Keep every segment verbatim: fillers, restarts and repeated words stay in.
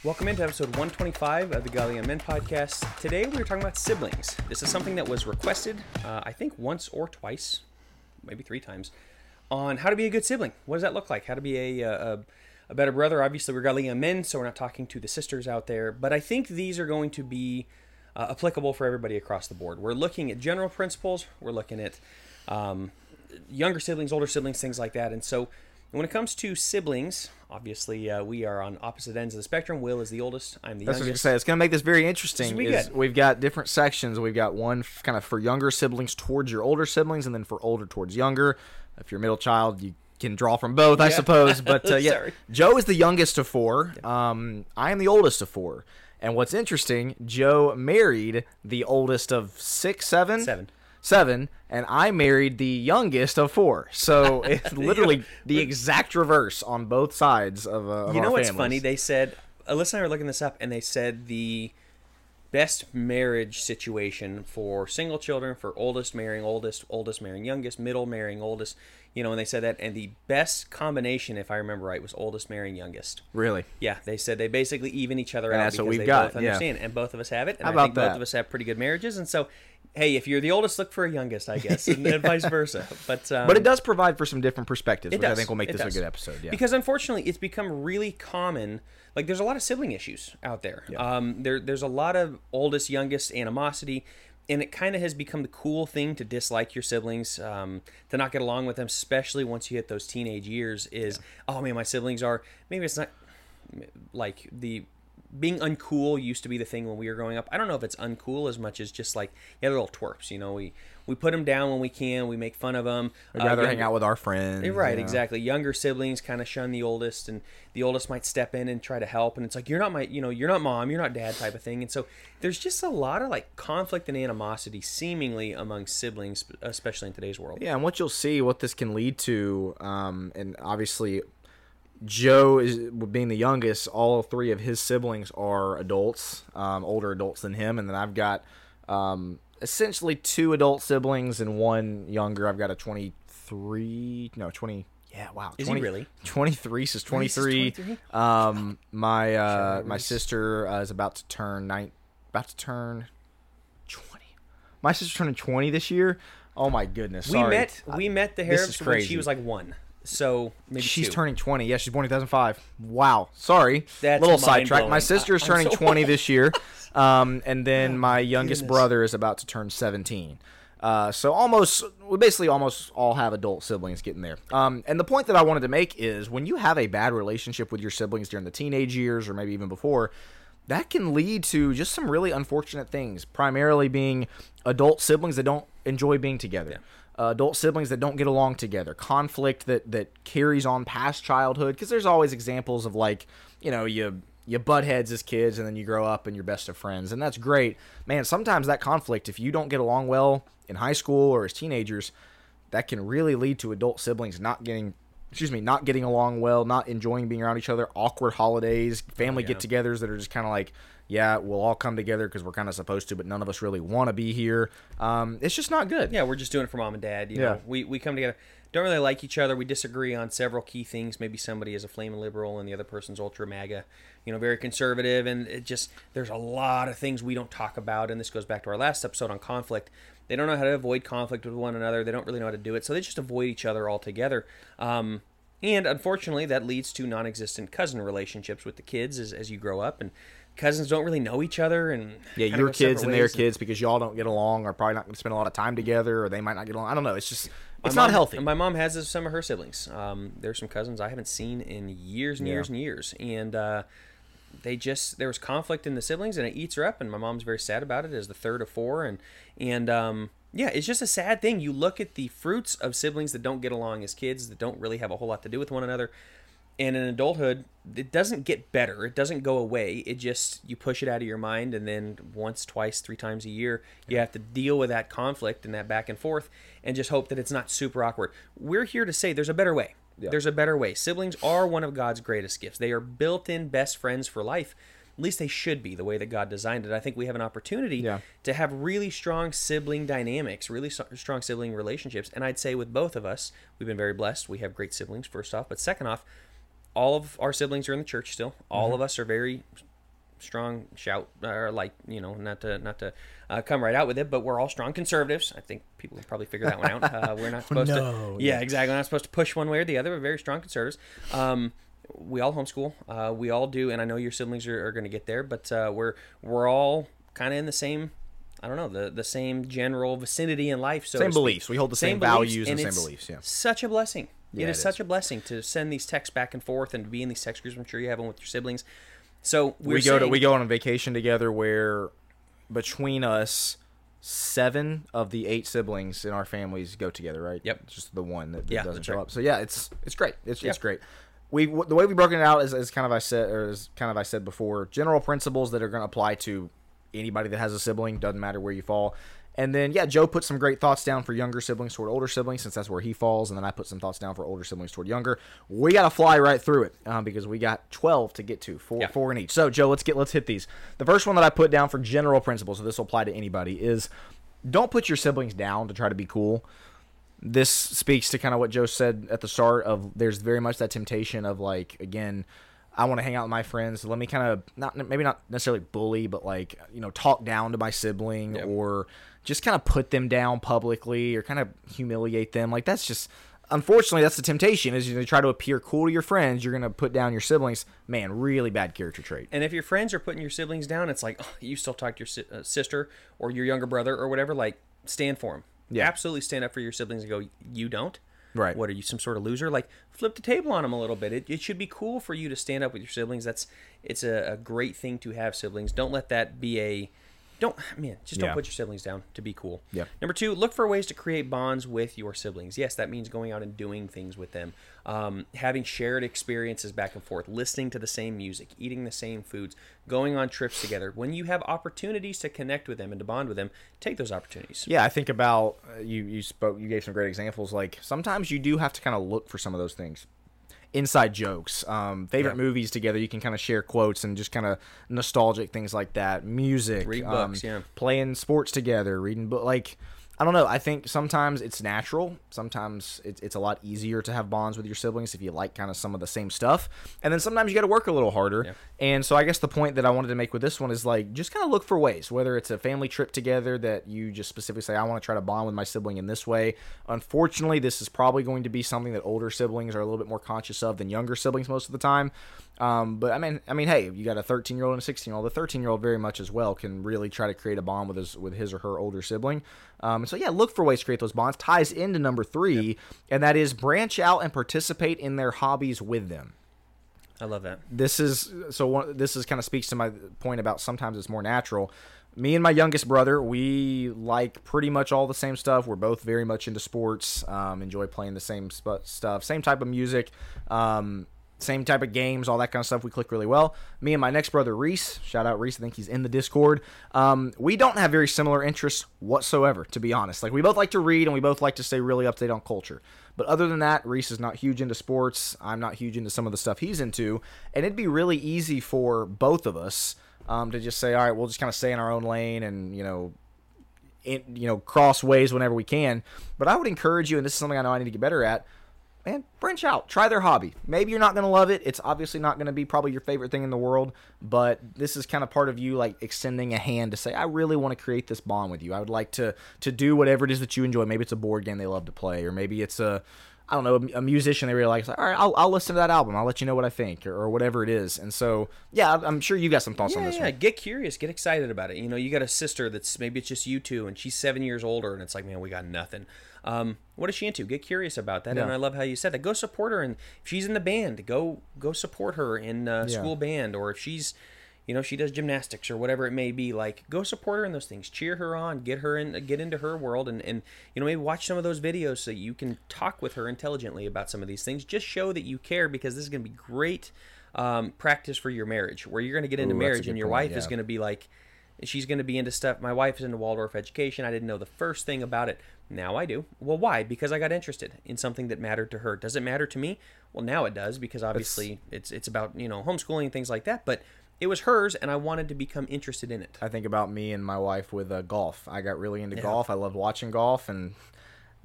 Welcome into episode one twenty-five of the Godly Young Men podcast. Today we are talking about siblings. This is something that was requested, uh, I think once or twice, maybe three times, on how to be a good sibling. What does that look like? How to be a, a, a better brother. Obviously we're Godly Young Men, so we're not talking to the sisters out there, but I think these are going to be uh, applicable for everybody across the board. We're looking at general principles. We're looking at um, younger siblings, older siblings, things like that. And so when it comes to siblings, obviously uh, we are on opposite ends of the spectrum. Will is the oldest. I'm the That's youngest. what I was going to say. It's going to make this very interesting. This is we've got different sections. We've got one f- kind of for younger siblings towards your older siblings, and then for older towards younger. If you're a middle child, you can draw from both, I Yeah. suppose. But uh, yeah, Sorry. Joe is the youngest of four. Um, I am the oldest of four. And what's interesting, Joe married the oldest of six, seven? Seven. Seven, and I married the youngest of four. So it's literally the exact reverse on both sides of, uh, of You know our what's families. funny? They said, Alyssa and I were looking this up, and they said the best marriage situation for single children, for oldest marrying oldest, oldest marrying youngest, middle marrying oldest, you know, and they said that, and the best combination, if I remember right, was oldest marrying youngest. Really? Yeah, they said they basically even each other And out that's because what we've they got, both yeah. understand, and both of us have it, and How I about think both that? of us have pretty good marriages, and so, hey, if you're the oldest, look for a youngest, I guess, and, and vice versa. But um, But it does provide for some different perspectives, It which I does. think will make It this a does. good episode. Yeah. Because unfortunately, it's become really common. Like, there's a lot of sibling issues out there. Yeah. Um, there, there's a lot of oldest, youngest animosity, and it kind of has become the cool thing to dislike your siblings, um, to not get along with them, especially once you hit those teenage years. Is oh man, my siblings are maybe it's not like the. Being uncool used to be the thing when we were growing up. I don't know if it's uncool as much as just like, yeah, they're little twerps, you know. We we put them down when we can. We make fun of them. I'd rather hang out with our friends. You're right, you know. exactly. Younger siblings kind of shun the oldest, and the oldest might step in and try to help. And it's like, you're not my, you know, you're not mom, you're not dad type of thing. And so there's just a lot of like conflict and animosity seemingly among siblings, especially in today's world. Yeah, and what you'll see, what this can lead to, um, and obviously Joe is being the youngest. All three of his siblings are adults, um, older adults than him, and then I've got um, essentially two adult siblings and one younger. I've got a twenty-three, no, twenty. Yeah, wow. Is twenty, he really? twenty-three, says twenty-three. twenty-three? Um, my uh, Shit, my Reese. sister uh, is about to turn nine, about to turn twenty. My sister's turning twenty this year. Oh my goodness! We Sorry. met we met the This is Harrops when she crazy. was like one. So maybe She's two. turning twenty. Yeah, she's born in two thousand five. Wow. Sorry. That's Little sidetrack. My mind-blowing. sister is I'm turning so twenty this year. Um, and then Oh, my youngest goodness. brother is about to turn seventeen. Uh, so almost, we basically almost all have adult siblings getting there. Um, and the point that I wanted to make is when you have a bad relationship with your siblings during the teenage years or maybe even before, that can lead to just some really unfortunate things, primarily being adult siblings that don't enjoy being together. Yeah. Uh, adult siblings that don't get along together, conflict that, that carries on past childhood, because there's always examples of like, you know, you you butt heads as kids and then you grow up and you're best of friends, and that's great. Man, sometimes that conflict, if you don't get along well in high school or as teenagers, that can really lead to adult siblings not getting, excuse me, not getting along well, not enjoying being around each other, awkward holidays, family yeah. get-togethers that are just kind of like, yeah, we'll all come together because we're kind of supposed to, but none of us really want to be here. Um, it's just not good. Yeah, we're just doing it for mom and dad. You Yeah. know, we we come together, don't really like each other. We disagree on several key things. Maybe somebody is a flaming liberal and the other person's ultra MAGA, you know, very conservative. And it just, there's a lot of things we don't talk about. And this goes back to our last episode on conflict. They don't know how to avoid conflict with one another. They don't really know how to do it. So they just avoid each other altogether. Um, and unfortunately, that leads to non-existent cousin relationships with the kids as, as you grow up. And cousins don't really know each other. And Yeah, kinda your go kids separate and their ways. kids, because y'all don't get along, are probably not going to spend a lot of time together, or they might not get along. I don't know. It's just, My it's not mom- healthy. And my mom has this, some of her siblings. Um, there's some cousins I haven't seen in years and Yeah. years and years. And uh, they just, there was conflict in the siblings, and it eats her up. And my mom's very sad about it as the third of four. And, and um, yeah, it's just a sad thing. You look at the fruits of siblings that don't get along as kids, that don't really have a whole lot to do with one another. And in adulthood, it doesn't get better. It doesn't go away. It just, you push it out of your mind, and then once, twice, three times a year, you have to deal with that conflict and that back and forth, and just hope that it's not super awkward. We're here to say there's a better way. Yeah. There's a better way. Siblings are one of God's greatest gifts. They are built-in best friends for life. At least they should be, the way that God designed it. I think we have an opportunity Yeah. to have really strong sibling dynamics, really so- strong sibling relationships. And I'd say with both of us, we've been very blessed. We have great siblings, first off. But second off, all of our siblings are in the church still. All Mm-hmm. of us are very strong shout, or like, you know, not to not to uh, come right out with it, but we're all strong conservatives. I think people can probably figure that one out. Uh, we're not supposed no, to. Yeah, exactly. We're not supposed to push one way or the other. We're very strong conservatives. Um, we all homeschool. Uh, we all do, and I know your siblings are, are going to get there, but uh, we're we're all kind of in the same. I don't know, the, the same general vicinity in life. So same beliefs. We hold the same, same values and, and same beliefs. Yeah. Such a blessing. Yeah, it is it such is. a blessing to send these texts back and forth and to be in these text groups. I'm sure you have them with your siblings. So we go saying, to we go on a vacation together where between us, seven of the eight siblings in our families go together. Right. Yep. It's just the one that, that yeah, doesn't show right. up. So yeah, it's it's great. It's yeah. it's great. We the way we broken it out is, is kind of I said or is kind of I said before, general principles that are going to apply to anybody that has a sibling. Doesn't matter where you fall. And then, yeah, Joe put some great thoughts down for younger siblings toward older siblings, since that's where he falls. And then I put some thoughts down for older siblings toward younger. We got to fly right through it um, because we got twelve to get to, four, yeah. four in each. So, Joe, let's get let's hit these. The first one that I put down for general principles, so this will apply to anybody, is don't put your siblings down to try to be cool. This speaks to kind of what Joe said at the start of there's very much that temptation of, like, again, I want to hang out with my friends. So let me kind of not maybe not necessarily bully, but like, you know, talk down to my sibling yep. or just kind of put them down publicly or kind of humiliate them. Like that's just unfortunately that's the temptation is you try to appear cool to your friends. You're going to put down your siblings. Man, really bad character trait. And if your friends are putting your siblings down, it's like, oh, you still talk to your si- uh, sister or your younger brother or whatever. Like stand for them. Yeah. Absolutely stand up for your siblings and go, you don't. Right. What, are you some sort of loser? Like, flip the table on them a little bit. It, it should be cool for you to stand up with your siblings. That's It's a, a great thing to have siblings. Don't let that be a... Don't, man, just don't yeah. put your siblings down to be cool. Yeah. Number two, look for ways to create bonds with your siblings. Yes, that means going out and doing things with them. Um, having shared experiences back and forth, listening to the same music, eating the same foods, going on trips together. When you have opportunities to connect with them and to bond with them, take those opportunities. Yeah, I think about, uh, you, you spoke, you gave some great examples. Like, sometimes you do have to kind of look for some of those things. Inside jokes, um, favorite yeah. movies together. You can kind of share quotes and just kind of nostalgic things like that. Music, read um, books, yeah, playing sports together, reading book. Like, I don't know. I think sometimes it's natural. Sometimes it's it's a lot easier to have bonds with your siblings if you like kind of some of the same stuff. And then sometimes you got to work a little harder. Yeah. And so I guess the point that I wanted to make with this one is like just kind of look for ways, whether it's a family trip together that you just specifically say, I want to try to bond with my sibling in this way. Unfortunately, this is probably going to be something that older siblings are a little bit more conscious of than younger siblings most of the time. Um, but I mean, I mean, hey, you got a thirteen-year-old and a sixteen-year-old. The thirteen-year-old very much as well can really try to create a bond with his with his or her older sibling. Um, and so yeah, look for ways to create those bonds. Ties into number three, yep. and that is branch out and participate in their hobbies with them. I love that. This is so. One, this is kind of speaks to my point about sometimes it's more natural. Me and my youngest brother, we like pretty much all the same stuff. We're both very much into sports. Um, enjoy playing the same sp- stuff, same type of music. Um, Same type of games, all that kind of stuff. We click really well. Me and my next brother, Reese, shout out Reese, I think he's in the Discord. Um, we don't have very similar interests whatsoever, to be honest. Like, we both like to read, and we both like to stay really up to date on culture. But other than that, Reese is not huge into sports. I'm not huge into some of the stuff he's into. And it'd be really easy for both of us um, to just say, all right, we'll just kind of stay in our own lane and, you know, in, you know, cross ways whenever we can. But I would encourage you, and this is something I know I need to get better at, man, branch out. Try their hobby. Maybe you're not going to love it. It's obviously not going to be probably your favorite thing in the world, but this is kind of part of you, like, extending a hand to say, I really want to create this bond with you. I would like to to do whatever it is that you enjoy. Maybe it's a board game they love to play, or maybe it's a, I don't know, a, a musician they really like. It's like, all right, I'll, I'll listen to that album. I'll let you know what I think, or, or whatever it is. And so, yeah, I'm sure you got some thoughts yeah, on this yeah. one. Get curious. Get excited about it. You know, you got a sister that's, maybe it's just you two, and she's seven years older, and it's like, man, we got nothing. Um, what is she into? Get curious about that. Yeah. And I love how you said that. Go support her. And if she's in the band, go go support her in uh, Yeah. school band. Or if she's, you know, she does gymnastics or whatever it may be, like, go support her in those things. Cheer her on. Get her in, get into her world. And, and, you know, maybe watch some of those videos so you can talk with her intelligently about some of these things. Just show that you care, because this is going to be great um, practice for your marriage, where you're going to get into Ooh, that's a marriage good and your point, wife is yeah. going to be like, she's going to be into stuff. My wife is into Waldorf education. I didn't know the first thing about it. Now I do. Well, why? Because I got interested in something that mattered to her. Does it matter to me? Well, now it does, because obviously it's it's about, you know, homeschooling and things like that. But it was hers, and I wanted to become interested in it. I think about me and my wife with uh, golf. I got really into Yeah. golf. I loved watching golf, and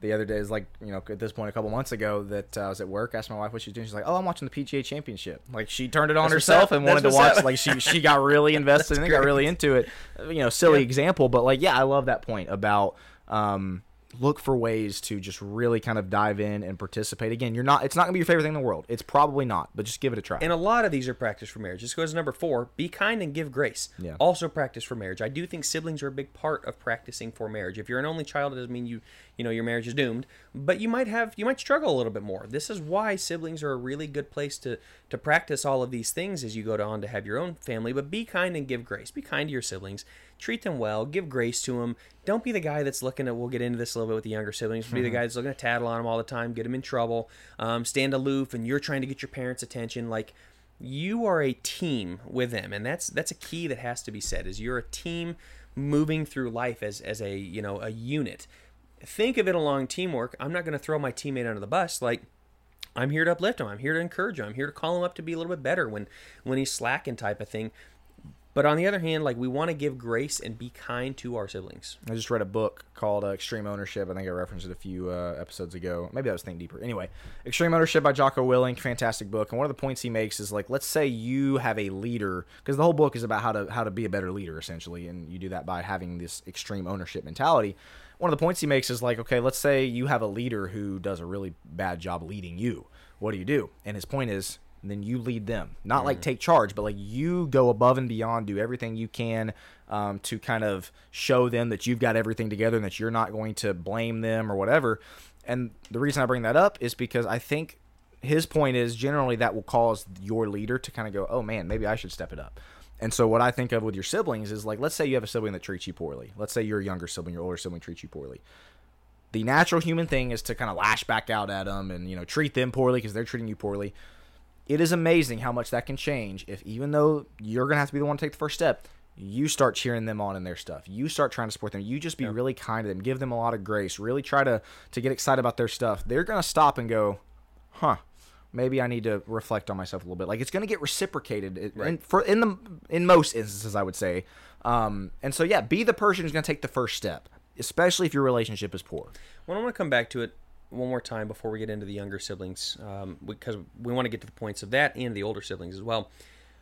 the other day, is like, you know, at this point a couple months ago, that uh, I was at work, asked my wife what she's doing. She's like, oh, I'm watching the P G A Championship. Like, she turned it on That's herself what's and wanted That's to watch. what's Like, she she got really invested and great. got really into it. You know, silly Yeah. example, but like, yeah, I love that point about um, look for ways to just really kind of dive in and participate. Again, you're not. It's not gonna be your favorite thing in the world. It's probably not, but just give it a try. And a lot of these are practice for marriage. This goes to number four, be kind and give grace. Yeah. Also practice for marriage. I do think siblings are a big part of practicing for marriage. If you're an only child, it doesn't mean you, you know, your marriage is doomed, but you might have, you might struggle a little bit more. This is why siblings are a really good place to, to practice all of these things as you go on to have your own family, but be kind and give grace. Be kind to your siblings. Treat them well. Give grace to them. Don't be the guy that's looking at, we'll get into this a little bit with the younger siblings, be the guy that's looking to tattle on them all the time, get them in trouble, um, stand aloof, and you're trying to get your parents' attention. Like, you are a team with them, and that's that's a key that has to be said, is you're a team moving through life as, as a, you know, a unit. Think of it along teamwork. I'm not going to throw my teammate under the bus. Like, I'm here to uplift him. I'm here to encourage him. I'm here to call him up to be a little bit better when, when he's slacking, type of thing. But on the other hand, like, we want to give grace and be kind to our siblings. I just read a book called uh, Extreme Ownership. I think I referenced it a few uh, episodes ago. Maybe that was Think Deeper. Anyway, Extreme Ownership by Jocko Willink, fantastic book. And one of the points he makes is, like, let's say you have a leader, because the whole book is about how to how to be a better leader, essentially, and you do that by having this extreme ownership mentality. One of the points he makes is, like, okay, let's say you have a leader who does a really bad job leading you. What do you do? And his point is, then you lead them. Not like take charge, but like you go above and beyond, do everything you can um, to kind of show them that you've got everything together and that you're not going to blame them or whatever. And the reason I bring that up is because I think his point is generally that will cause your leader to kind of go, oh man, maybe I should step it up. And so what I think of with your siblings is, like, let's say you have a sibling that treats you poorly. Let's say your younger sibling, your older sibling treats you poorly. The natural human thing is to kind of lash back out at them and, you know, treat them poorly because they're treating you poorly. It is amazing how much that can change if, even though you're going to have to be the one to take the first step, you start cheering them on in their stuff. You start trying to support them. You just be yeah. really kind to them. Give them a lot of grace. Really try to, to get excited about their stuff. They're going to stop and go, huh, maybe I need to reflect on myself a little bit. Like, it's going to get reciprocated right. in, for, in, the, in most instances, I would say. Um, and so, yeah, be the person who's going to take the first step, especially if your relationship is poor. Well, I want to come back to it one more time before we get into the younger siblings, um, because we want to get to the points of that and the older siblings as well.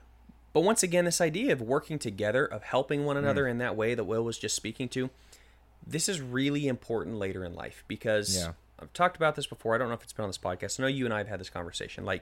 But once again, this idea of working together, of helping one another mm. in that way that Will was just speaking to, this is really important later in life, because yeah. I've talked about this before. I don't know if it's been on this podcast. I know you and I have had this conversation. Like,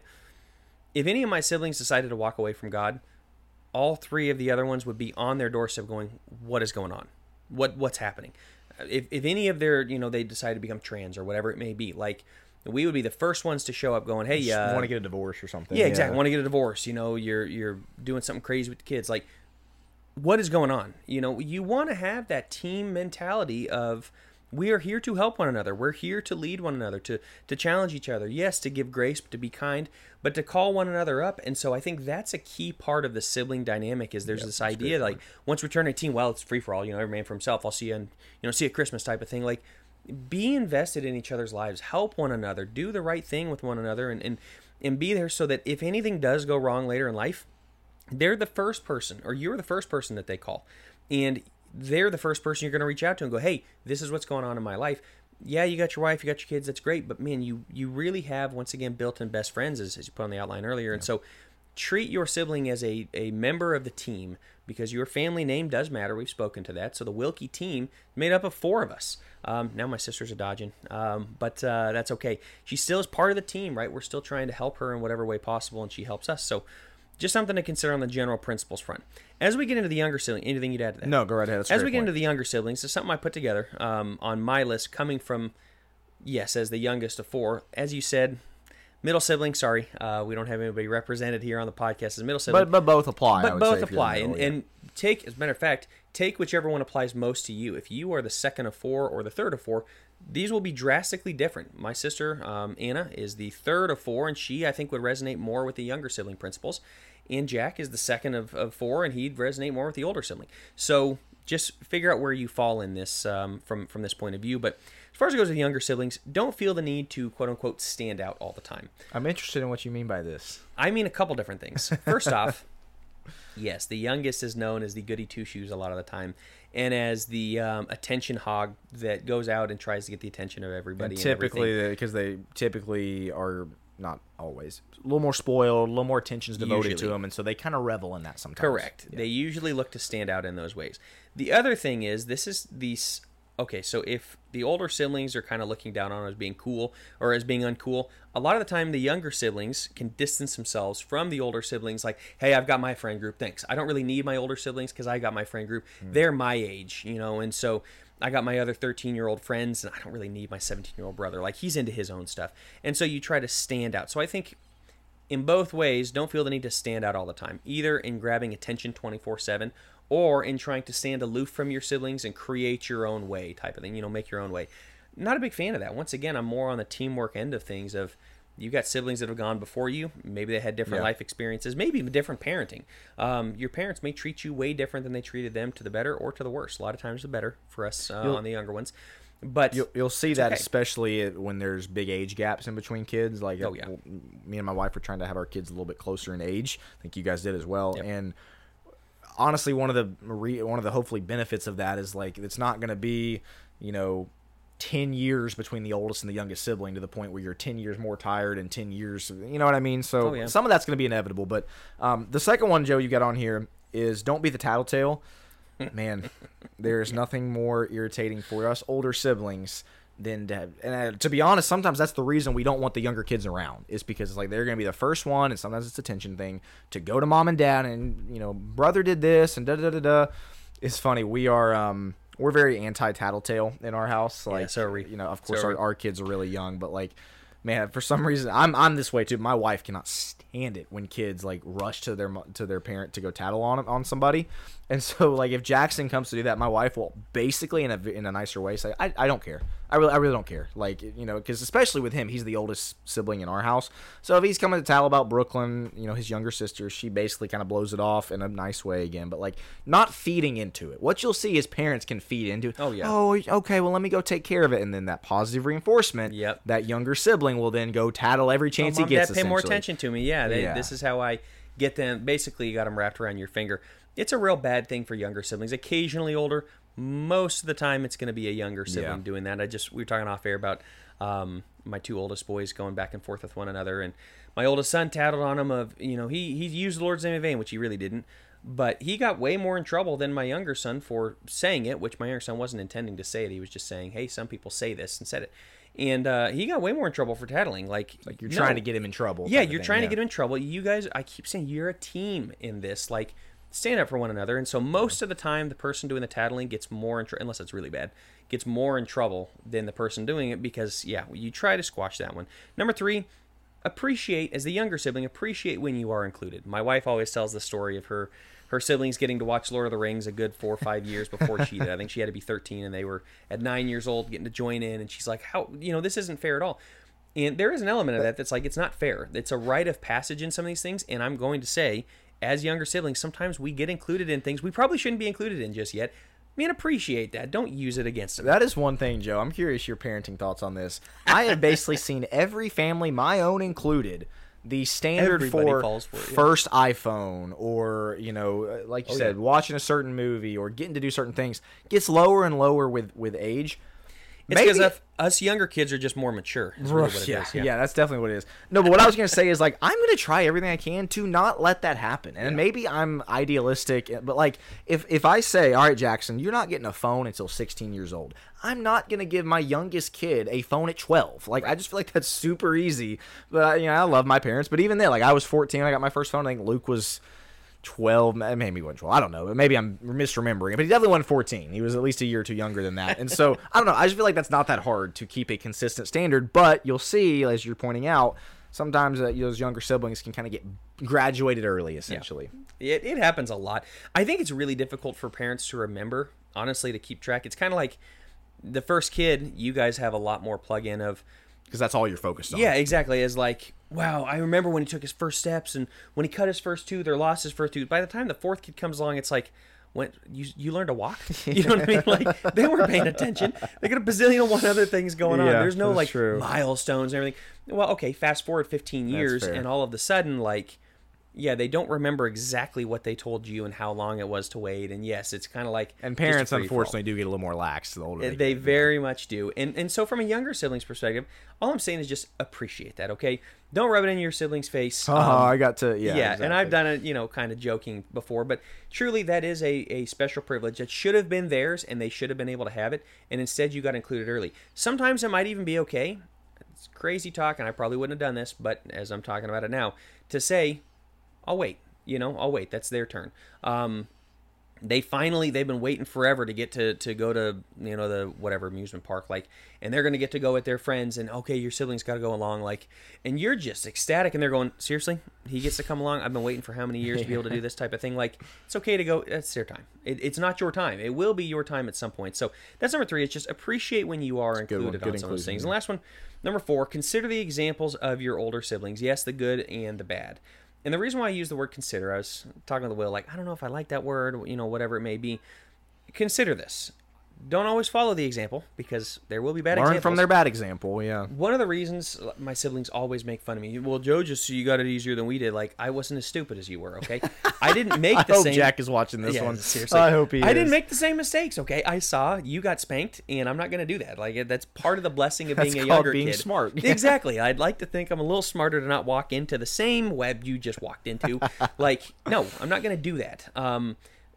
if any of my siblings decided to walk away from God, all three of the other ones would be on their doorstep going, what is going on? What What's happening? If if any of their, you know, they decide to become trans or whatever it may be, like, we would be the first ones to show up going, hey, uh, want to get a divorce or something. Yeah, exactly. Yeah. Want to get a divorce. You know, you're you're doing something crazy with the kids. Like, what is going on? You know, you want to have that team mentality of, we are here to help one another. We're here to lead one another, to to challenge each other. Yes, to give grace, to be kind, but to call one another up. And so I think that's a key part of the sibling dynamic, is there's yep, this idea, like, once we turn eighteen, well, it's free for all, you know, every man for himself. I'll see you, and you know, see you at Christmas type of thing. Like, be invested in each other's lives, help one another, do the right thing with one another, and, and, and be there so that if anything does go wrong later in life, they're the first person, or you're the first person that they call. And they're the first person you're going to reach out to and go, hey, this is what's going on in my life. Yeah, you got your wife, you got your kids, that's great, but man, you you really have, once again, built-in best friends, as, as you put on the outline earlier. Yeah. And so treat your sibling as a, a member of the team, because your family name does matter. We've spoken to that. So the Wilkie team is made up of four of us. Um, now my sister's a dodging, um, but uh, that's okay. She still is part of the team, right? We're still trying to help her in whatever way possible, and she helps us. So just something to consider on the general principles front. As we get into the younger sibling, anything you'd add to that? No, go right ahead. That's as we get point. into the younger siblings, it's something I put together um, on my list, coming from, yes, as the youngest of four. As you said, middle sibling, sorry, uh, we don't have anybody represented here on the podcast as middle sibling. But, but both apply. But I would both say, apply. middle, and, yeah. and take, as a matter of fact, take whichever one applies most to you. If you are the second of four or the third of four, these will be drastically different. My sister, um, Anna, is the third of four, and she, I think, would resonate more with the younger sibling principles. And Jack is the second of, of four, and he'd resonate more with the older sibling. So just figure out where you fall in this um, from, from this point of view. But as far as it goes with younger siblings, don't feel the need to, quote-unquote, stand out all the time. I'm interested in what you mean by this. I mean a couple different things. First off, yes, the youngest is known as the goody two-shoes a lot of the time. and as the um, attention hog that goes out and tries to get the attention of everybody. And and typically, because they typically are not always a little more spoiled, a little more attention's devoted Usually. to them, and so they kind of revel in that sometimes. Correct. Yeah. They usually look to stand out in those ways. The other thing is, this is these. Okay, so if the older siblings are kind of looking down on as being cool or as being uncool, a lot of the time the younger siblings can distance themselves from the older siblings. Like, hey, I've got my friend group. Thanks. I don't really need my older siblings because I got my friend group. Mm. They're my age, you know, and so I got my other thirteen-year-old friends, and I don't really need my seventeen-year-old brother. Like, he's into his own stuff. And so you try to stand out. So I think in both ways, don't feel the need to stand out all the time, either in grabbing attention twenty-four seven or in trying to stand aloof from your siblings and create your own way type of thing, you know, make your own way. Not a big fan of that. Once again, I'm more on the teamwork end of things of you got siblings that have gone before you. Maybe they had different Yeah. life experiences, maybe even different parenting. Um, your parents may treat you way different than they treated them, to the better or to the worse. A lot of times the better for us uh, on the younger ones. But You'll, you'll see that okay. especially when there's big age gaps in between kids. Like, Oh, yeah. me and my wife are trying to have our kids a little bit closer in age. I think you guys did as well. Yep. And honestly, one of the one of the hopefully benefits of that is like it's not going to be, you know, ten years between the oldest and the youngest sibling to the point where you're ten years more tired and ten years, you know what I mean? So Oh, yeah. some of that's going to be inevitable. But um, the second one, Joe, you got on here is don't be the tattletale. Man, there's nothing more irritating for us older siblings than to have, and uh, to be honest, sometimes that's the reason we don't want the younger kids around. Is because it's like they're going to be the first one, and sometimes it's a tension thing to go to mom and dad, and you know, brother did this, and da da da da. It's funny. We are um we're very anti tattletale in our house. Like, yeah, so are we. you know, of course, So are our, we. our kids are really young, but like, man, for some reason, I'm I'm this way too. My wife cannot stand it when kids like rush to their mo- to their parent to go tattle on on somebody, and so like if Jackson comes to do that, my wife will basically in a in a nicer way say, I, I don't care. I really I really don't care. Like, you know, because especially with him, he's the oldest sibling in our house. So if he's coming to tattle about Brooklyn, you know, his younger sister, she basically kind of blows it off in a nice way again, but like not feeding into it. What you'll see is parents can feed into it. Oh, yeah. Oh, okay. Well, let me go take care of it, and then that positive reinforcement. Yep. That younger sibling will then go tattle every chance oh, Mom, he gets. Dad, pay more essentially. attention to me. Yeah, they, Yeah. this is how I get them. Basically, you got them wrapped around your finger. It's a real bad thing for younger siblings. Occasionally older. Most of the time, it's going to be a younger sibling Yeah. doing that. I just we were talking off air about um, my two oldest boys going back and forth with one another, and my oldest son tattled on him of you know he he used the Lord's name in vain, which he really didn't. But he got way more in trouble than my younger son for saying it, which my younger son wasn't intending to say it. He was just saying, "Hey, some people say this," and said it. And uh, he got way more in trouble for tattling. Like, Like you're no. trying to get him in trouble. Yeah, type of you're thing, trying yeah. to get him in trouble. You guys, I keep saying you're a team in this. Like, stand up for one another. And so most of the time, the person doing the tattling gets more in trouble, unless it's really bad, gets more in trouble than the person doing it because, yeah, you try to squash that one. Number three, appreciate, as the younger sibling, appreciate when you are included. My wife always tells the story of her her siblings getting to watch Lord of the Rings a good four or five years before she did. I think she had to be thirteen, and they were at nine years old getting to join in. And she's like, "How? You know, this isn't fair at all." And there is an element of that that's like, it's not fair. It's a rite of passage in some of these things. And I'm going to say, as younger siblings, sometimes we get included in things we probably shouldn't be included in just yet. Man, appreciate that. Don't use it against them. That is one thing, Joe. I'm curious your parenting thoughts on this. I have basically seen every family, my own included, the standard Everybody for, falls for it, yeah. first iPhone or, you know, like you Oh, said, yeah. watching a certain movie or getting to do certain things gets lower and lower with, with age. It's because us younger kids are just more mature. Is really what it yeah, is, yeah, that's definitely what it is. No, but what I was going to say is, like, I'm going to try everything I can to not let that happen. And maybe I'm idealistic, but, like, if, if I say, all right, Jackson, you're not getting a phone until sixteen years old, I'm not going to give my youngest kid a phone at twelve. Like, I just feel like that's super easy. But, you know, I love my parents. But even then, like, I was fourteen, I got my first phone. I think Luke was twelve, maybe he wasn't twelve. I don't know. Maybe I'm misremembering it, but he definitely wasn't fourteen. He was at least a year or two younger than that. And so, I don't know. I just feel like that's not that hard to keep a consistent standard. But you'll see, as you're pointing out, sometimes uh, those younger siblings can kind of get graduated early, essentially. Yeah. It, it happens a lot. I think it's really difficult for parents to remember, honestly, to keep track. It's kind of like the first kid, you guys have a lot more plug-in of, Because that's all you're focused on. yeah, exactly. Is like, wow, I remember when he took his first steps and when he cut his first tooth or lost his first tooth. By the time the fourth kid comes along, it's like, when you you learned to walk? You know what I mean? Like, they weren't paying attention. They got a bazillion and one other things going on. Yeah, There's no, that's like, true. milestones and everything. Well, okay, fast forward fifteen years, fair. and all of a sudden, like, yeah, they don't remember exactly what they told you and how long it was to wait. And yes, it's kind of like and parents unfortunately do get a little more lax the older they, they get. very much do. And and so from a younger sibling's perspective, all I'm saying is just appreciate that, okay? Don't rub it in your sibling's face. Oh, um, I got to yeah. Yeah, exactly. And I've done it, you know, kind of joking before, but truly that is a, a special privilege that should have been theirs and they should have been able to have it, and instead you got included early. Sometimes it might even be okay. It's crazy talk, and I probably wouldn't have done this, but as I'm talking about it now, to say, I'll wait. You know, I'll wait. That's their turn. Um, they finally, they've been waiting forever to get to, to go to, you know, the whatever amusement park, like, and they're going to get to go with their friends, and okay, your siblings got to go along, like, and you're just ecstatic, and they're going, seriously? He gets to come along? I've been waiting for how many years to be able to do this type of thing? Like, it's okay to go. It's their time. It, it's not your time. It will be your time at some point. So that's number three. It's just appreciate when you are That's included on some of those things. And last one, number four, consider the examples of your older siblings. Yes, the good and the bad. And the reason why I use the word consider, I was talking to Will, like, I don't know if I like that word, you know, whatever it may be. Consider this. Don't always follow the example, because there will be bad Learn examples. from their bad example, yeah. One of the reasons my siblings always make fun of me, well, Joe, just so you got it easier than we did, like, I wasn't as stupid as you were, okay? I didn't make the I hope same... Jack is watching this yeah, one. Seriously. I hope he I is. didn't make the same mistakes, okay? I saw you got spanked, and I'm not going to do that. Like, that's part of the blessing of That's being a called younger being kid. smart. Exactly. I'd like to think I'm a little smarter to not walk into the same web you just walked into. Like, no, I'm not going to do that. Um...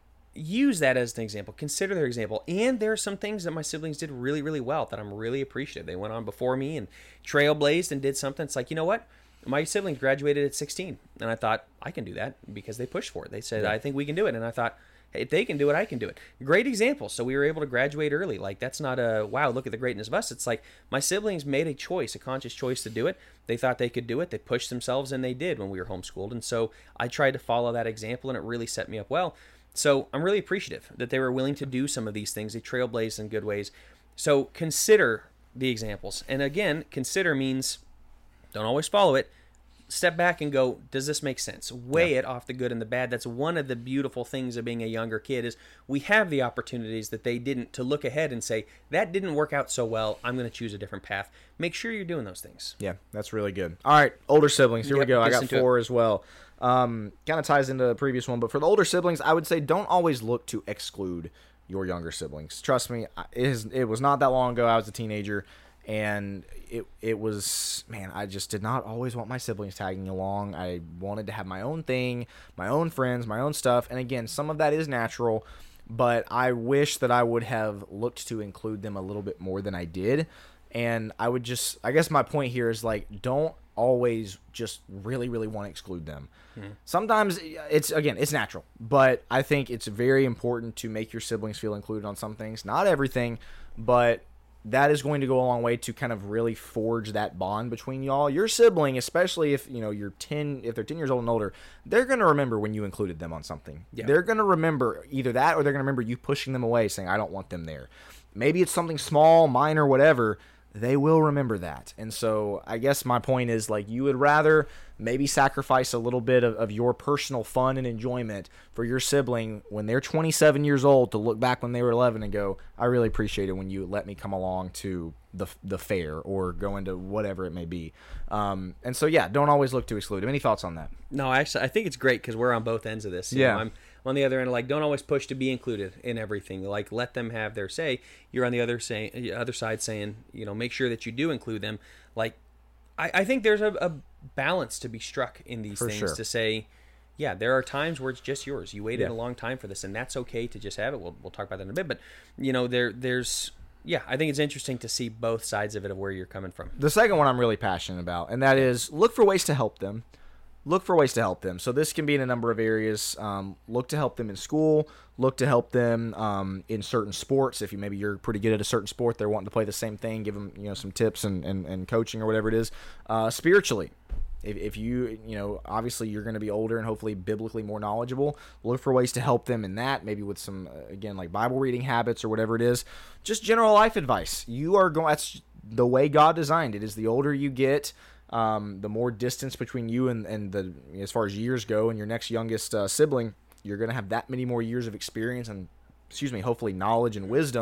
Use that as an example. Consider their example. And there are some things that my siblings did really, really well that I'm really appreciative. They went on before me and trailblazed and did something. It's like, you know what? My siblings graduated at sixteen. And I thought, I can do that, because they pushed for it. They said, yeah. I think we can do it. And I thought, hey, if they can do it, I can do it. Great example. So we were able to graduate early. Like, that's not a, wow, look at the greatness of us. It's like my siblings made a choice, a conscious choice to do it. They thought they could do it. They pushed themselves, and they did when we were homeschooled. And so I tried to follow that example, and it really set me up well. So I'm really appreciative that they were willing to do some of these things. They trailblazed in good ways. So consider the examples. And again, consider means don't always follow it. Step back and go, does this make sense? Weigh yeah. it off the good and the bad. That's one of the beautiful things of being a younger kid is we have the opportunities that they didn't, to look ahead and say, that didn't work out so well. I'm going to choose a different path. Make sure you're doing those things. Yeah, that's really good. All right, older siblings. Here yep, we go. I got four as well. Um, kind of ties into the previous one, but for the older siblings, I would say don't always look to exclude your younger siblings. Trust me, it, is, it was not that long ago. I was a teenager, and it it was, man, I just did not always want my siblings tagging along. I wanted to have my own thing, my own friends, my own stuff, and again, some of that is natural, but I wish that I would have looked to include them a little bit more than I did, and I would just, I guess my point here is, like, don't always just really, really want to exclude them. Hmm. Sometimes it's, again, it's natural, but I think it's very important to make your siblings feel included on some things. Not everything, but that is going to go a long way to kind of really forge that bond between y'all. Your sibling, especially if, you know, you're ten, if they're ten years old and older, they're going to remember when you included them on something. Yeah. They're going to remember either that, or they're going to remember you pushing them away, saying, I don't want them there. Maybe it's something small, minor, whatever. They will remember that. And so I guess my point is, like, you would rather maybe sacrifice a little bit of, of your personal fun and enjoyment for your sibling when they're twenty-seven years old to look back when they were eleven and go, I really appreciate it when you let me come along to the the fair or go into whatever it may be. Um, and so, yeah, don't always look to exclude them. Any thoughts on that? No, actually, I think it's great because we're on both ends of this. You yeah. know, I'm on the other end, like, don't always push to be included in everything. Like, let them have their say. You're on the other say, other side saying, you know, make sure that you do include them. Like, I, I think there's a, a balance to be struck in these For things sure. to say, yeah, there are times where it's just yours. You waited Yeah. a long time for this, and that's okay to just have it. We'll we'll talk about that in a bit. But, you know, there there's, yeah, I think it's interesting to see both sides of it, of where you're coming from. The second one I'm really passionate about, and that is look for ways to help them. Look for ways to help them. So this can be in a number of areas. Um, look to help them in school. Look to help them um, in certain sports. If you maybe you're pretty good at a certain sport, they're wanting to play the same thing. Give them, you know, some tips and, and, and coaching or whatever it is. Uh, spiritually, if, if you you know obviously you're going to be older and hopefully biblically more knowledgeable. Look for ways to help them in that. Maybe with some uh, again like Bible reading habits or whatever it is. Just general life advice. You are going. That's the way God designed it. Is the older you get, Um, the more distance between you and, and the, as far as years go, and your next youngest uh, sibling, you're going to have that many more years of experience and, excuse me, hopefully knowledge and wisdom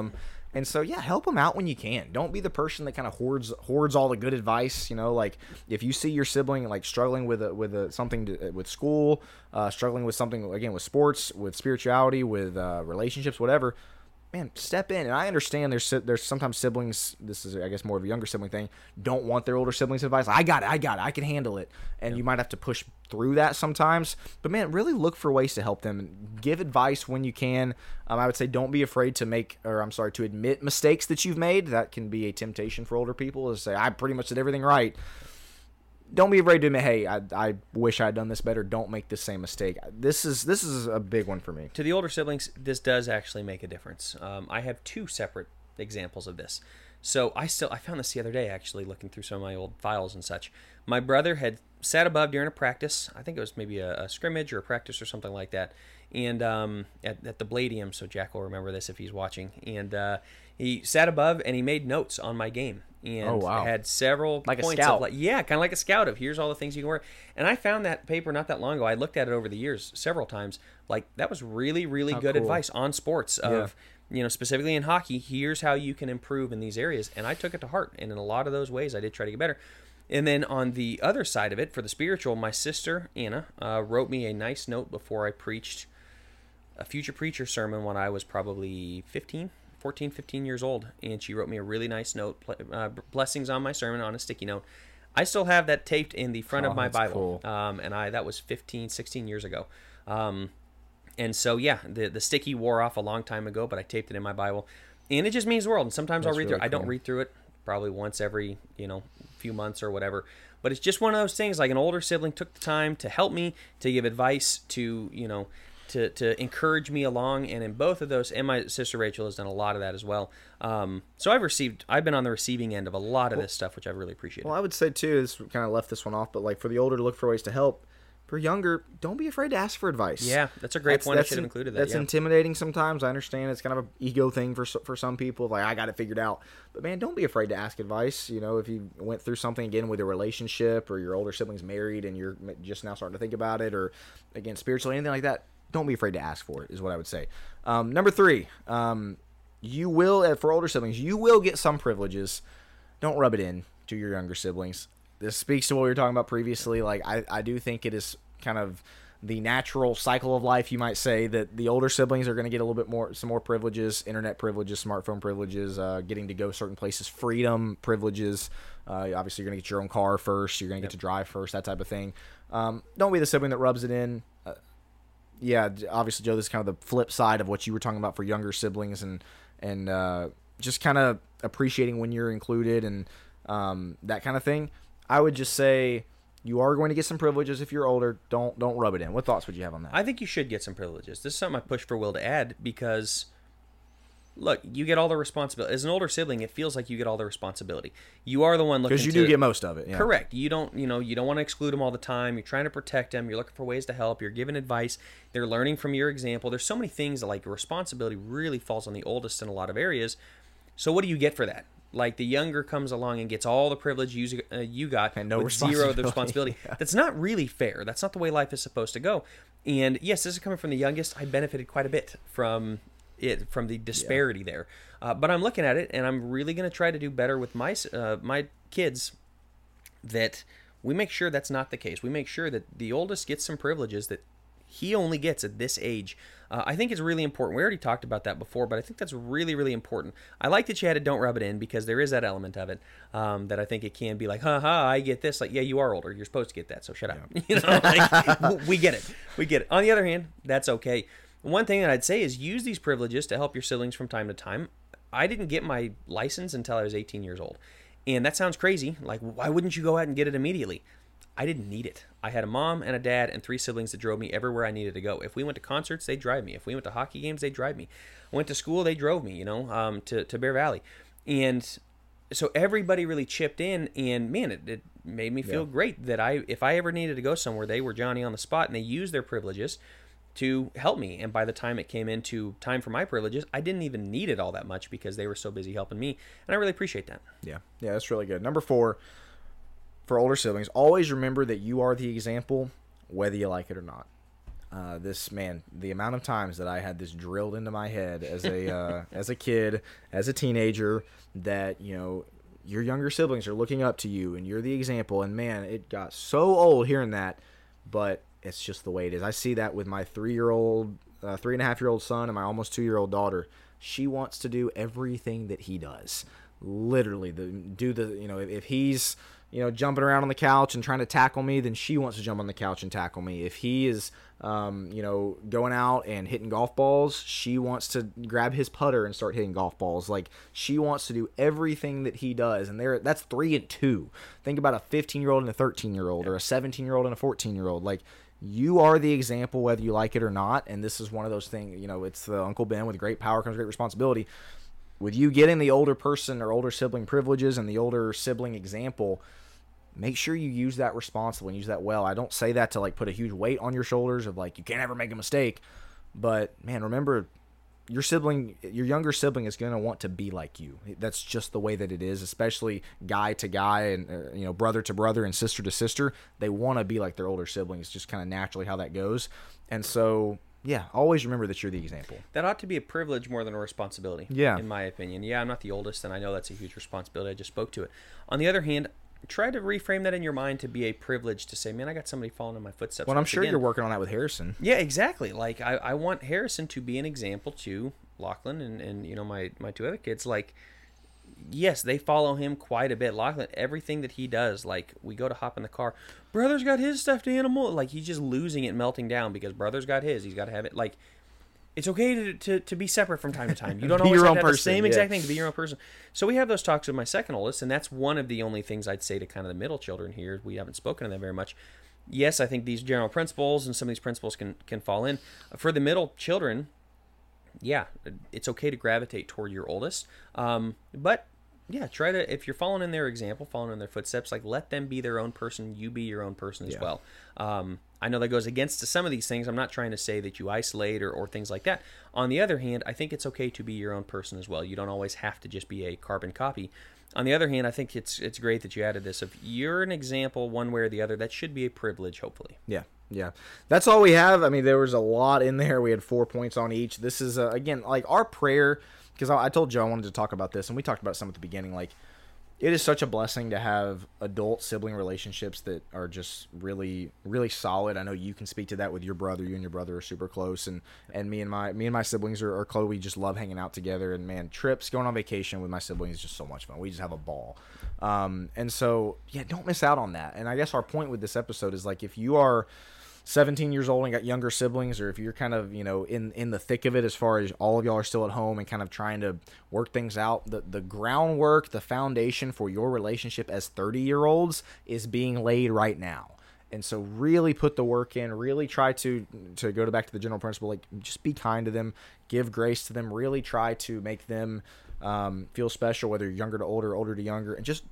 And so, yeah, help them out when you can. Don't be the person that kind of hoards hoards all the good advice. You know, like if you see your sibling like struggling with a, with a, something to, with school, uh, struggling with something again with sports, with spirituality, with uh, relationships, whatever. Man, step in. And I understand there's there's sometimes siblings, this is I guess more of a younger sibling thing, don't want their older siblings' advice. I got it, I got it, I can handle it. And yeah. you might have to push through that sometimes. But man, really look for ways to help them. Give advice when you can. Um, I would say don't be afraid to make, or I'm sorry, to admit mistakes that you've made. That can be a temptation for older people, is to say, I pretty much did everything right. Don't be afraid to admit, hey, I, I wish I had done this better. Don't make the same mistake. This is this is a big one for me. To the older siblings, this does actually make a difference. Um, I have two separate examples of this. So I still I found this the other day, actually, looking through some of my old files and such. My brother had sat above during a practice. I think it was maybe a, a scrimmage or a practice or something like that. And um, at, at the Bladium, so Jack will remember this if he's watching. And uh, he sat above and he made notes on my game. And oh, wow. had several like points a scout. of like yeah, kind of like a scout of here's all the things you can work. And I found that paper not that long ago. I looked at it over the years several times. Like that was really, really How good cool. advice on sports of yeah. you know, specifically in hockey. Here's how you can improve in these areas, and I took it to heart. And in a lot of those ways, I did try to get better. And then on the other side of it, for the spiritual, my sister Anna uh, wrote me a nice note before I preached a future preacher sermon when I was probably fifteen. fourteen, fifteen years old, and she wrote me a really nice note, uh, blessings on my sermon on a sticky note. I still have that taped in the front oh, of my Bible, cool. um, and I that was fifteen, sixteen years ago. Um, and so, yeah, the the sticky wore off a long time ago, but I taped it in my Bible, and it just means the world. And sometimes That's I'll read really through it. I don't cool. read through it probably once every, you know, few months or whatever. But it's just one of those things, like an older sibling took the time to help me, to give advice, to, you know, to to encourage me along, and in both of those, and my sister Rachel has done a lot of that as well. Um, so I've received, I've been on the receiving end of a lot of this stuff, which I've really appreciated. Well, I would say too, this kind of left this one off, but like for the older to look for ways to help. For younger, don't be afraid to ask for advice. Yeah, that's a great that's, point. That's I should have in, included that. That's yeah. intimidating sometimes. I understand it's kind of an ego thing for for some people. Like, I got it figured out. But man, don't be afraid to ask advice. You know, if you went through something again with a relationship, or your older sibling's married and you're just now starting to think about it, or again spiritually, anything like that, don't be afraid to ask for it. Is what I would say. Um, number three, um, you will for older siblings, you will get some privileges. Don't rub it in to your younger siblings. This speaks to what we were talking about previously. Like, I, I do think it is kind of the natural cycle of life, you might say, that the older siblings are going to get a little bit more, some more privileges, internet privileges, smartphone privileges, uh, getting to go certain places, freedom privileges. Uh, obviously, you're going to get your own car first. You're going to get yep. to drive first, that type of thing. Um, don't be the sibling that rubs it in. Uh, yeah, obviously, Joe, this is kind of the flip side of what you were talking about for younger siblings, and and uh, just kind of appreciating when you're included and um, that kind of thing. I would just say, you are going to get some privileges if you're older. Don't don't rub it in. What thoughts would you have on that? I think you should get some privileges. This is something I push for Will to add because, look, you get all the responsibility. As an older sibling, it feels like you get all the responsibility. You are the one looking to... Because you do get most of it. Yeah. Correct. You don't, you know, you don't want to exclude them all the time. You're trying to protect them. You're looking for ways to help. You're giving advice. They're learning from your example. There's so many things that, like, responsibility really falls on the oldest in a lot of areas. So what do you get for that? Like, the younger comes along and gets all the privilege you, uh, you got and no with zero of the responsibility. Yeah. That's not really fair. That's not the way life is supposed to go. And yes, this is coming from the youngest. I benefited quite a bit from it, from the disparity yeah. there. Uh, but I'm looking at it, and I'm really going to try to do better with my uh, my kids, that we make sure that's not the case. We make sure that the oldest gets some privileges that he only gets at this age. Uh, I think it's really important. We already talked about that before, but I think that's really, really important. I like that you had it, don't rub it in, because there is that element of it um, that I think it can be like, ha ha, I get this. Like, yeah, you are older. You're supposed to get that, so shut up. Yeah. You know, like, we get it. We get it. On the other hand, that's okay. One thing that I'd say is use these privileges to help your siblings from time to time. I didn't get my license until I was eighteen years old. And that sounds crazy. Like, why wouldn't you go out and get it immediately? I didn't need it. I had a mom and a dad and three siblings that drove me everywhere I needed to go. If we went to concerts, they'd drive me. If we went to hockey games, they'd drive me. I went to school, they drove me, you know, um, to, to Bear Valley. And so everybody really chipped in, and man, it, it made me feel yeah. great that I, if I ever needed to go somewhere, they were Johnny on the spot, and they used their privileges to help me. And by the time it came into time for my privileges, I didn't even need it all that much because they were so busy helping me. And I really appreciate that. Yeah. Yeah, that's really good. Number four, for older siblings, always remember that you are the example, whether you like it or not. Uh, this man, the amount of times that I had this drilled into my head as a uh, as a kid, as a teenager, that you know your younger siblings are looking up to you and you're the example. And man, it got so old hearing that, but it's just the way it is. I see that with my three-year-old, uh, three and a half year old son and my almost two-year-old daughter. She wants to do everything that he does. Literally, the do the you know if, if he's you know jumping around on the couch and trying to tackle me, then she wants to jump on the couch and tackle me. If he is um, you know going out and hitting golf balls, she wants to grab his putter and start hitting golf balls. Like, she wants to do everything that he does, and there that's three and two. Think about a fifteen year old and a thirteen year old, or a seventeen year old and a fourteen year old. Like, you are the example whether you like it or not, and this is one of those things. You know, it's the Uncle Ben, with great power comes great responsibility. With you getting the older person or older sibling privileges and the older sibling example, make sure you use that responsibly and use that well. I don't say that to like put a huge weight on your shoulders of like you can't ever make a mistake, but man, remember your sibling, your younger sibling is going to want to be like you. That's just the way that it is, especially guy to guy and uh, you know brother to brother and sister to sister. They want to be like their older siblings, just kind of naturally how that goes. And so yeah, always remember that you're the example. That ought to be a privilege more than a responsibility, yeah, in my opinion. Yeah, I'm not the oldest, and I know that's a huge responsibility. I just spoke to it. On the other hand, try to reframe that in your mind to be a privilege to say, man, I got somebody following in my footsteps. Well, I'm sure again. You're working on that with Harrison. Yeah, exactly. Like, I, I want Harrison to be an example to Lachlan and, and you know, my, my two other kids. Like, yes, they follow him quite a bit. Lachlan, everything that he does, like, we go to hop in the car, brother's got his stuffed animal. Like, he's just losing it, melting down because brother's got his. He's got to have it. Like, it's okay to, to, to be separate from time to time. You don't always have to have the same exact thing to be your own person. So we have those talks with my second oldest, and that's one of the only things I'd say to kind of the middle children here. We haven't spoken to them very much. Yes, I think these general principles and some of these principles can, can fall in. For the middle children, yeah, it's okay to gravitate toward your oldest. Um, but, yeah, try to, if you're following in their example, following in their footsteps, like, let them be their own person. You be your own person as yeah. well. Um, I know that goes against some of these things. I'm not trying to say that you isolate or, or things like that. On the other hand, I think it's okay to be your own person as well. You don't always have to just be a carbon copy. On the other hand, I think it's it's great that you added this. If you're an example one way or the other, that should be a privilege, hopefully. Yeah, yeah. That's all we have. I mean, there was a lot in there. We had four points on each. This is, uh, again, like our prayer, because I, I told Joe I wanted to talk about this, and we talked about some at the beginning, like, it is such a blessing to have adult sibling relationships that are just really, really solid. I know you can speak to that with your brother. You and your brother are super close, and, and me and my me and my siblings are, are close. We just love hanging out together. And man, trips, going on vacation with my siblings is just so much fun. We just have a ball. Um, and so yeah, don't miss out on that. And I guess our point with this episode is like if you are seventeen years old and got younger siblings, or if you're kind of, you know, in, in the thick of it as far as all of y'all are still at home and kind of trying to work things out, the, the groundwork, the foundation for your relationship as thirty-year-olds is being laid right now. And so really put the work in, really try to, to go to back to the general principle, like just be kind to them, give grace to them, really try to make them um, feel special, whether you're younger to older, older to younger, and just,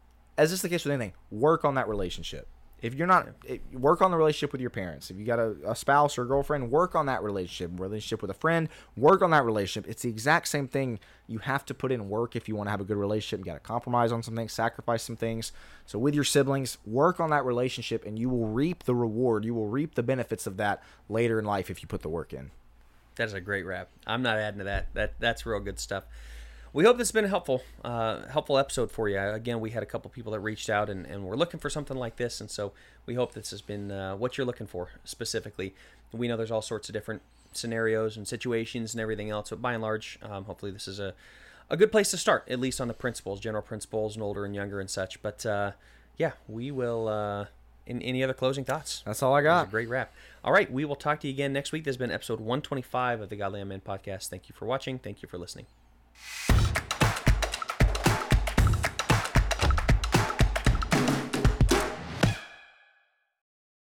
as is the case with anything, work on that relationship. If you're not, it, work on the relationship with your parents. If you got a, a spouse or a girlfriend, work on that relationship. Relationship with a friend, work on that relationship. It's the exact same thing. You have to put in work if you want to have a good relationship. You got to compromise on some things, sacrifice some things. So with your siblings, work on that relationship, and you will reap the reward. You will reap the benefits of that later in life if you put the work in. That is a great wrap. I'm not adding to that. That that's real good stuff. We hope this has been a helpful, uh, helpful episode for you. Again, we had a couple people that reached out and, and were looking for something like this, and so we hope this has been uh, what you're looking for specifically. We know there's all sorts of different scenarios and situations and everything else, but by and large, um, hopefully this is a, a good place to start, at least on the principles, general principles, and older and younger and such. But uh, yeah, we will. Uh, in, any other closing thoughts? That's all I got. That was a great wrap. All right, we will talk to you again next week. This has been episode one twenty-five of the Godly Young Men podcast. Thank you for watching. Thank you for listening.